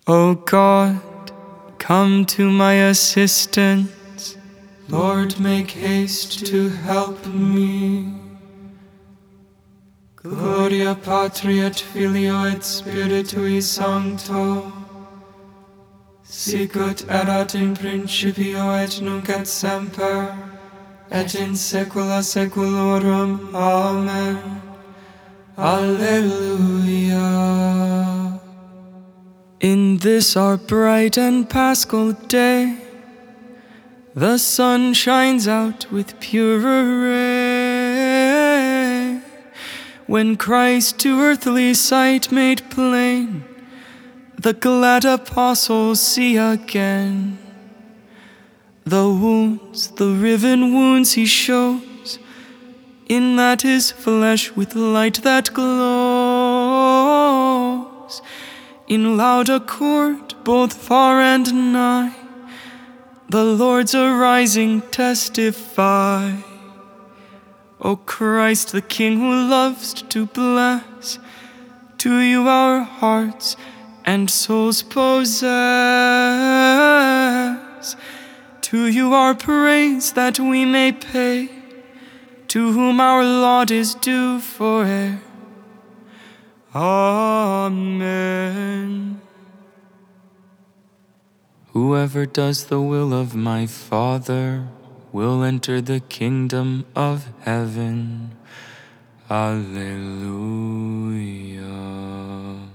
O God, come to my assistance. Lord, make haste to help me. Gloria Patri et Filio et Spiritui Sancto, sicut erat in principio et nunc et semper, et in saecula saeculorum. Amen. Alleluia. In this our bright and paschal day, the sun shines out with purer ray. When Christ to earthly sight made plain, the glad apostles see again the wounds, the riven wounds he shows, in that his flesh with light that glows. In loud accord, both far and nigh, the Lord's arising testify. O Christ, the King who loves to bless, to you our hearts and souls possess. To you our praise that we may pay, to whom our laud is due fore'er. Amen. Whoever does the will of my Father will enter the kingdom of heaven. Alleluia.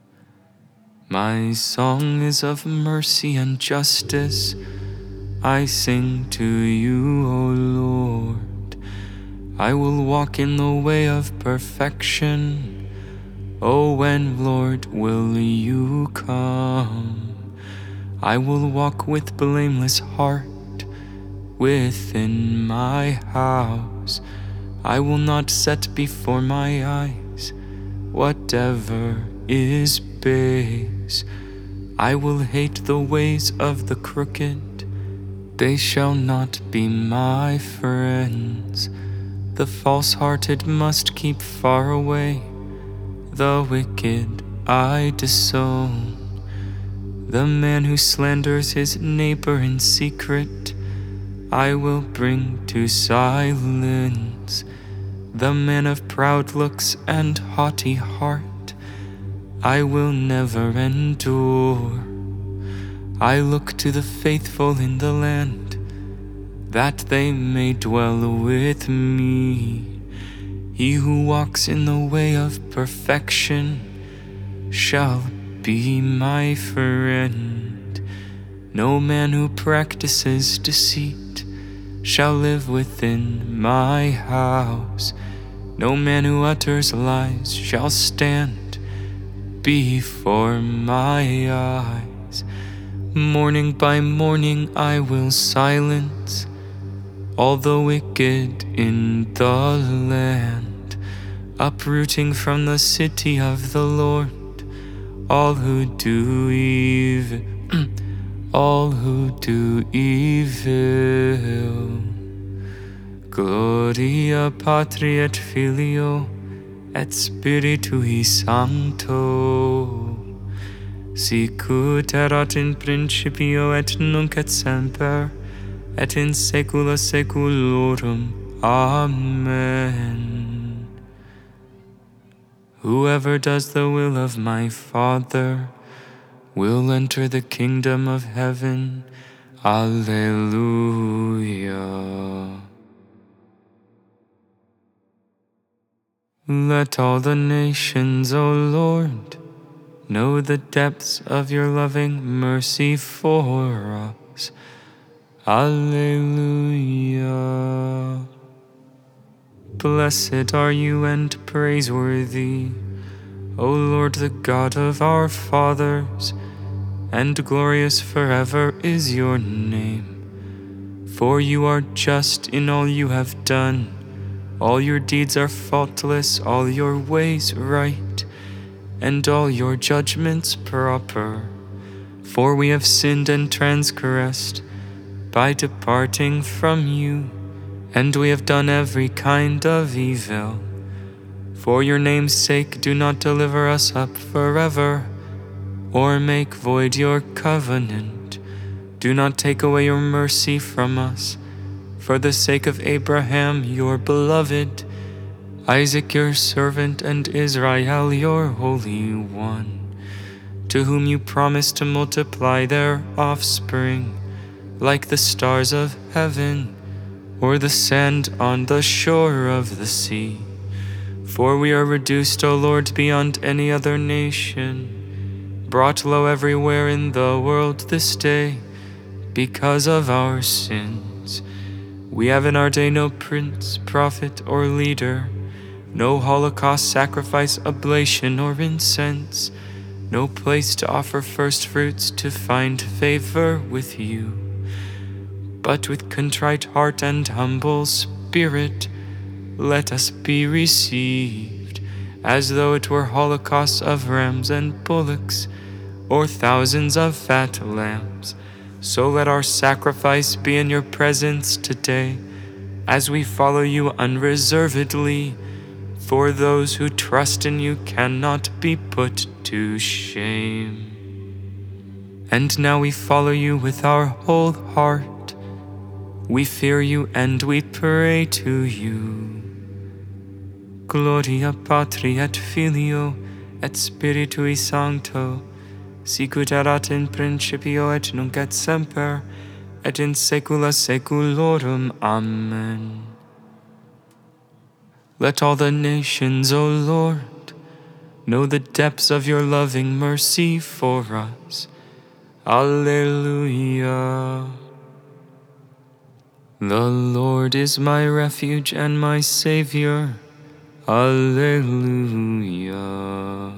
My song is of mercy and justice. I sing to you, O Lord. I will walk in the way of perfection. Oh, when, Lord, will you come? I will walk with blameless heart within my house. I will not set before my eyes whatever is base. I will hate the ways of the crooked. They shall not be my friends. The false-hearted must keep far away. The wicked I disown. The man who slanders his neighbor in secret, I will bring to silence. The man of proud looks and haughty heart, I will never endure. I look to the faithful in the land, that they may dwell with me. He who walks in the way of perfection shall be my friend. No man who practices deceit shall live within my house. No man who utters lies shall stand before my eyes. Morning by morning I will silence all the wicked in the land, uprooting from the city of the Lord all who do evil, all who do evil. Gloria Patri et Filio et Spiritui Sancto, sicut erat in principio et nunc et semper, et in saecula saeculorum. Amen. Whoever does the will of my Father will enter the kingdom of heaven. Alleluia. Let all the nations, O Lord, know the depths of your loving mercy for us. Alleluia. Blessed are you and praiseworthy, O Lord, the God of our fathers, and glorious forever is your name. For you are just in all you have done. All your deeds are faultless, all your ways right, and all your judgments proper. For we have sinned and transgressed by departing from you, and we have done every kind of evil. For your name's sake, do not deliver us up forever, or make void your covenant. Do not take away your mercy from us, for the sake of Abraham, your beloved, Isaac, your servant, and Israel, your Holy One, to whom you promised to multiply their offspring, like the stars of heaven, or the sand on the shore of the sea. For we are reduced, O Lord, beyond any other nation, brought low everywhere in the world this day, because of our sins. We have in our day no prince, prophet, or leader, no holocaust, sacrifice, oblation, or incense, no place to offer first fruits to find favor with you. But with contrite heart and humble spirit, let us be received, as though it were holocausts of rams and bullocks, or thousands of fat lambs. So let our sacrifice be in your presence today, as we follow you unreservedly, for those who trust in you cannot be put to shame. And now we follow you with our whole heart. We fear you and we pray to you. Gloria Patri et Filio et Spiritui Sancto, sicut erat in principio et nunc et semper, et in saecula saeculorum. Amen. Let all the nations, O Lord, know the depths of your loving mercy for us. Alleluia. The Lord is my refuge and my Savior. Alleluia.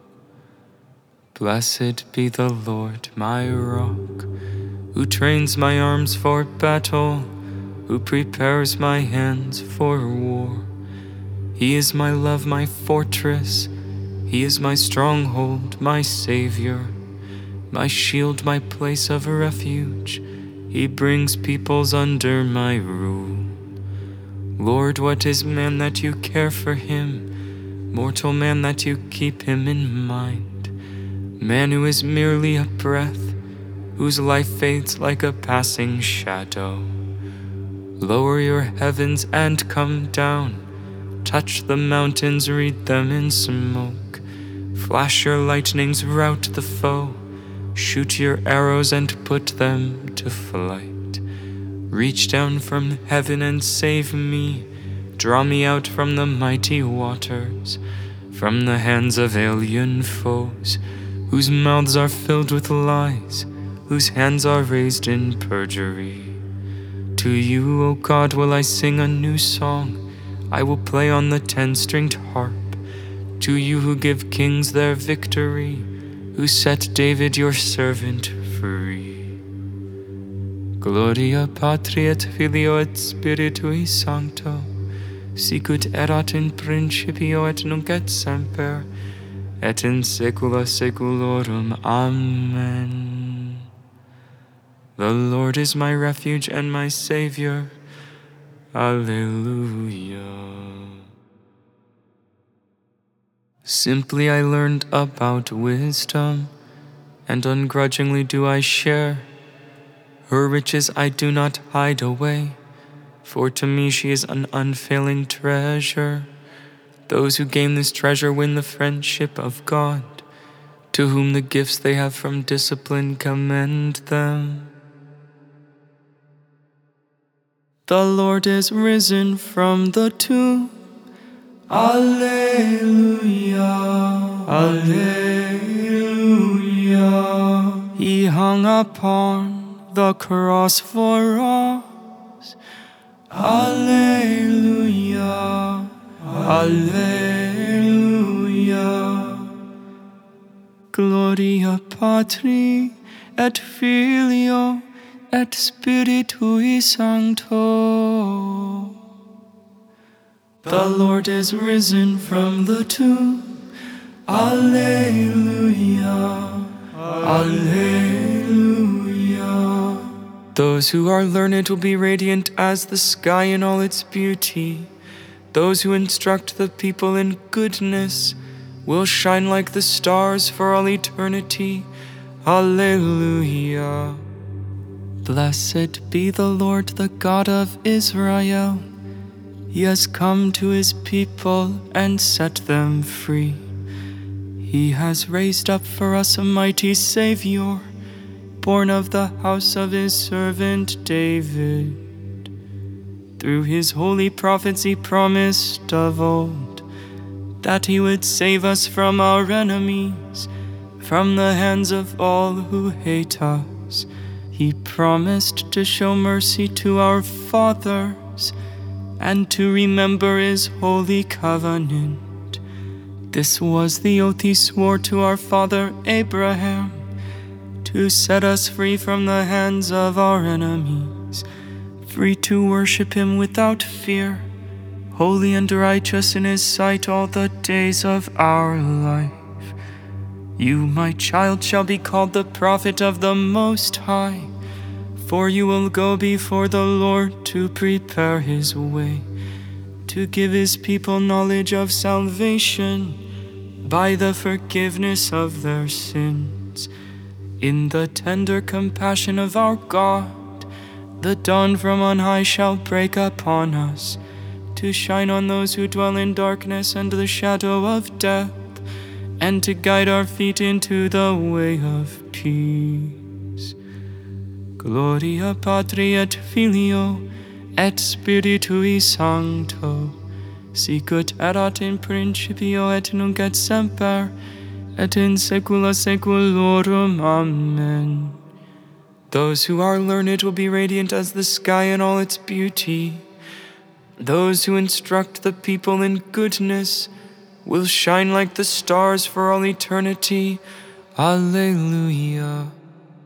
Blessed be the Lord, my rock, who trains my arms for battle, who prepares my hands for war. He is my love, my fortress. He is my stronghold, my Savior, my shield, my place of refuge. He brings peoples under my rule. Lord, what is man that you care for him? Mortal man that you keep him in mind? Man who is merely a breath, whose life fades like a passing shadow. Lower your heavens and come down. Touch the mountains, wreath them in smoke. Flash your lightnings, rout the foe. Shoot your arrows and put them to flight. Reach down from heaven and save me. Draw me out from the mighty waters, from the hands of alien foes, whose mouths are filled with lies, whose hands are raised in perjury. To you, O God, will I sing a new song. I will play on the 10-stringed harp. To you who give kings their victory, who set David your servant free. Gloria Patri et Filio et Spiritui Sancto, sicut erat in principio et nunc et semper, et in saecula saeculorum. Amen. The Lord is my refuge and my Savior. Alleluia. Simply I learned about wisdom, and ungrudgingly do I share. Her riches I do not hide away, for to me she is an unfailing treasure. Those who gain this treasure win the friendship of God, to whom the gifts they have from discipline commend them. The Lord is risen from the tomb. Alleluia, Alleluia. He hung upon the cross for us. Alleluia, Alleluia. Gloria Patri et Filio et Spiritui Sancto. The Lord is risen from the tomb. Alleluia, Alleluia. Those who are learned will be radiant as the sky in all its beauty. Those who instruct the people in goodness will shine like the stars for all eternity. Alleluia. Blessed be the Lord, the God of Israel. He has come to his people and set them free. He has raised up for us a mighty Savior, born of the house of his servant David. Through his holy prophets he promised of old that he would save us from our enemies, from the hands of all who hate us. He promised to show mercy to our fathers and to remember his holy covenant. This was the oath he swore to our father Abraham, to set us free from the hands of our enemies, free to worship him without fear, holy and righteous in his sight all the days of our life. You, my child, shall be called the prophet of the Most High, for you will go before the Lord to prepare his way, to give his people knowledge of salvation by the forgiveness of their sins. In the tender compassion of our God, the dawn from on high shall break upon us, to shine on those who dwell in darkness and the shadow of death, and to guide our feet into the way of peace. Gloria Patri et Filio et Spiritui Sancto, sicut erat in principio et nunc et semper, et in saecula saeculorum. Amen. Those who are learned will be radiant as the sky in all its beauty. Those who instruct the people in goodness will shine like the stars for all eternity. Alleluia.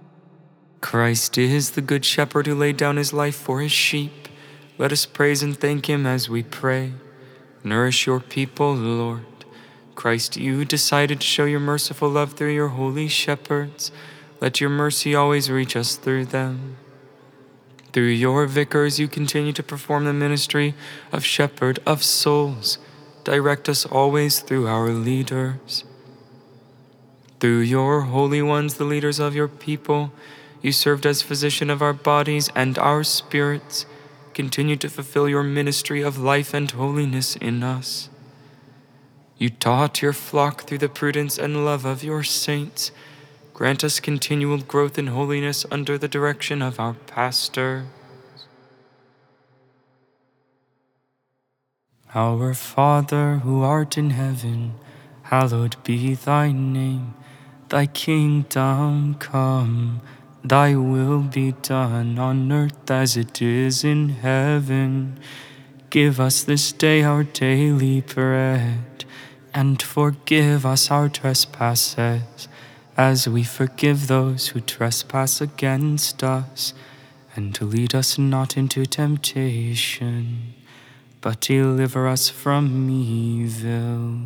Christ is the good shepherd who laid down his life for his sheep. Let us praise and thank him as we pray. Nourish your people, Lord. Christ, you decided to show your merciful love through your holy shepherds. Let your mercy always reach us through them. Through your vicars, you continue to perform the ministry of shepherd of souls. Direct us always through our leaders. Through your holy ones, the leaders of your people, you served as physician of our bodies and our spirits. Continue to fulfill your ministry of life and holiness in us. You taught your flock through the prudence and love of your saints. Grant us continual growth in holiness under the direction of our pastor. Our Father, who art in heaven, hallowed be thy name. Thy kingdom come, thy will be done on earth as it is in heaven. Give us this day our daily bread, and forgive us our trespasses, as we forgive those who trespass against us. And lead us not into temptation, but deliver us from evil.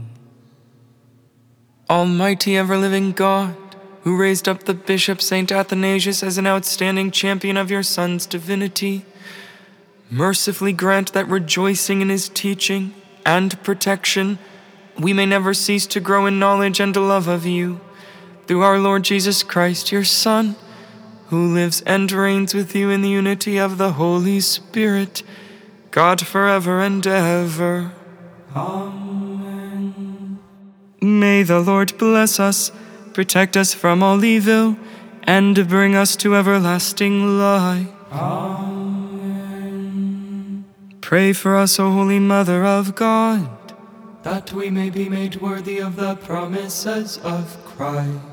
Almighty ever-living God, who raised up the Bishop St. Athanasius as an outstanding champion of your Son's divinity, mercifully grant that, rejoicing in his teaching and protection, we may never cease to grow in knowledge and love of you. Through our Lord Jesus Christ, your Son, who lives and reigns with you in the unity of the Holy Spirit, God forever and ever. Amen. May the Lord bless us, protect us from all evil, and bring us to everlasting life. Amen. Pray for us, O Holy Mother of God, that we may be made worthy of the promises of Christ.